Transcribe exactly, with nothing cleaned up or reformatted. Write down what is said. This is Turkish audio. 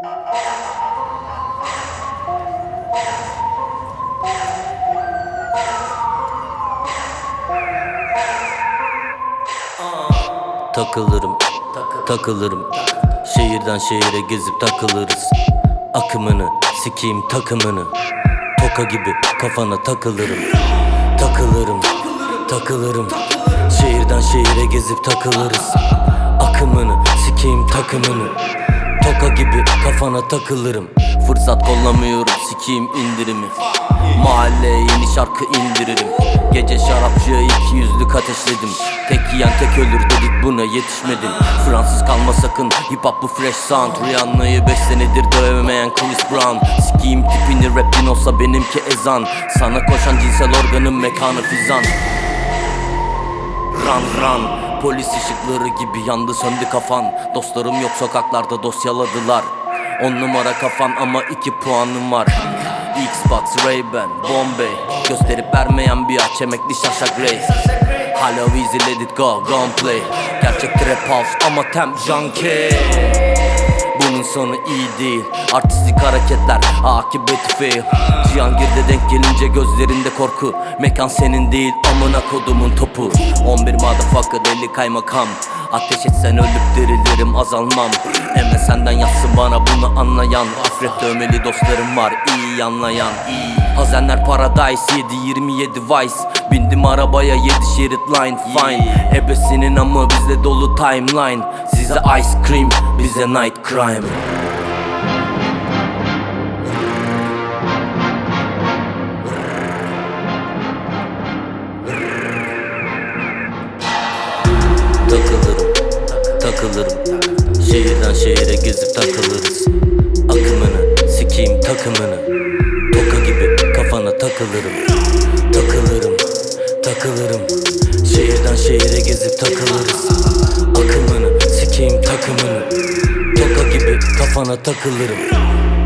Takılırım, takılırım. Şehirden şehire gezip takılırız. Akımını, sikeyim takımını. Toka gibi kafana takılırım. Takılırım, takılırım. Şehirden şehire gezip takılırız. Akımını, sikeyim takımını. Toka gibi kafana takılırım. Fırsat kollamıyorum, sikeyim indirimi. Mahalleye yeni şarkı indiririm. Gece şarapçıya iki yüzlük ateşledim. Tek yiyen tek ölür dedik, buna yetişmedim. Fransız kalma sakın, hip hop bu fresh sound. Rihanna'yı beş senedir dövemeyen Chris Brown. Sikiyim tipini, rapin olsa benimki ezan. Sana koşan cinsel organın mekanı fizan. Run run, polis ışıkları gibi yandı söndü kafan. Dostlarım yok sokaklarda, dosyaladılar. On numara kafan ama iki puanım var. Xbox, Ray-Ban, Bombay. Gösterip vermeyen bir ah çemekli şaşak Ray. Hala easy let it go, gon play. Gerçek trap house ama tem junkie. Bunun sonu iyi değil, artistik hareketler, akıbeti fail. Cihangir'de denk gelince gözlerinde korku. Mekan senin değil, amına kodumun topu. On bir motherfucker deli kaymakam. Ateş etsen ölüp dirilirim, azalmam. Eme senden yazsın bana bunu anlayan. Afret dövmeli dostlarım var, iyi anlayan. Hazenler Paradise, yedi yirmi yedi Vice. Bindim arabaya, yedi şerit line fine. Ebesinin amı bizde dolu timeline. Size ice cream, bize night crime. Takılırım, takılırım. Şehirden şehire gezip takılırız. Akımını, sikeyim takımını. Toka gibi kafana takılırım. Takılırım, takılırım. Şehirden şehire gezip takılırız. Akımını, sikeyim takımını. Toka gibi kafana takılırım.